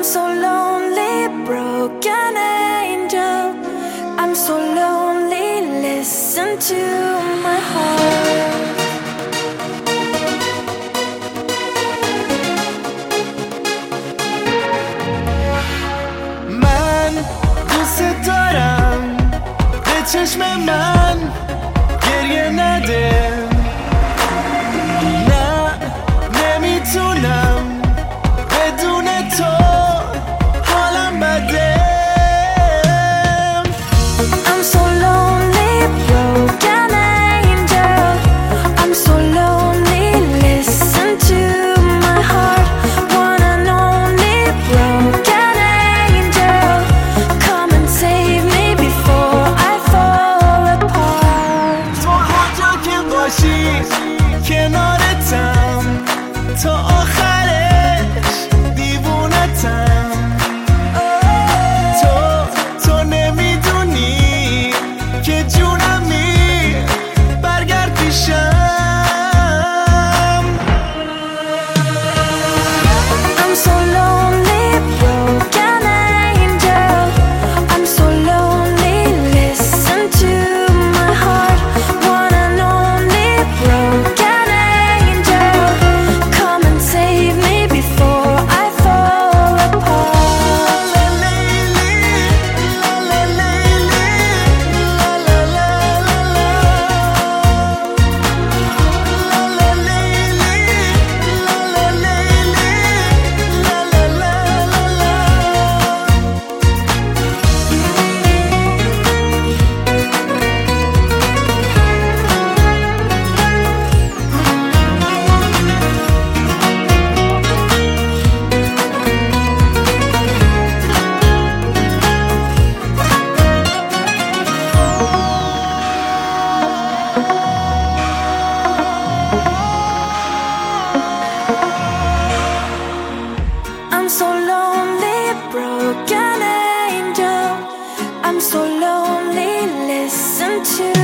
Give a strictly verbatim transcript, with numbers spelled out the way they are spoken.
so lonely, broken angel. I'm so lonely, listen to my heart. من دوست دارم به چشم من گریه نده، نه نمیتونم بدون تو حالم بده. I'm so lonely, broken angel. I'm so lonely, listen to my heart. One and only broken angel. Come and save me before I fall apart. تو هر جا که باشی کنارتم، تا آخرش دیوونتم. تو تو نمیدونی که جونمی، برگرد پیشم. I'm so lonely, broken angel. I'm so lonely, listen to my heart. One and only broken angel. Come and save me before I fall apart. La la la la la la la la. La la la la la I'm so lonely, broken angel. I'm so lonely, listen to